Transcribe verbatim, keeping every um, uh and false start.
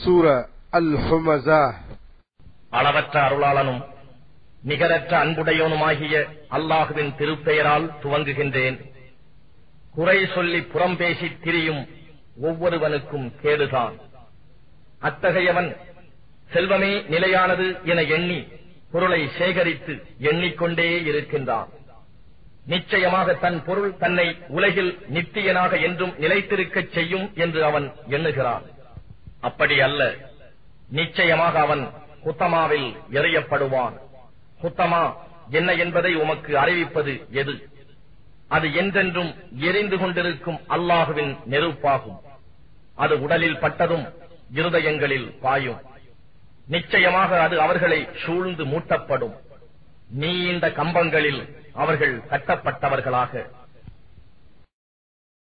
சூரா அல் ஹுமஸா. அளவற்ற அருளாளனும் நிகரற்ற அன்புடையோனுமாகிய அல்லாஹுவின் திருப்பெயரால் துவங்குகின்றேன். குறை சொல்லி புறம் பேசி திரியும் ஒவ்வொருவனுக்கும் கேடுதான். அத்தகையவன் செல்வமே நிலையானது என எண்ணி பொருளை சேகரித்து எண்ணிக்கொண்டே இருக்கின்றான். நிச்சயமாக தன் பொருள் தன்னை உலகில் நித்தியனாக என்றும் நிலைத்திருக்கச் செய்யும் என்று அவன் எண்ணுகிறான். அப்படி அல்ல, நிச்சயமாக அவன் ஹுத்தமாவில் எறியப்படுவான். ஹுத்தமா என்ன என்பதை உமக்கு அறிவிப்பது எது? அது என்றென்றும் எரிந்து கொண்டிருக்கும் அல்லாஹுவின் நெருப்பாகும். அது உடலில் பட்டதும் இருதயங்களில் பாயும். நிச்சயமாக அது அவர்களை சூழ்ந்து மூட்டப்படும். நீண்ட கம்பங்களில் அவர்கள் கட்டப்பட்டவர்களாக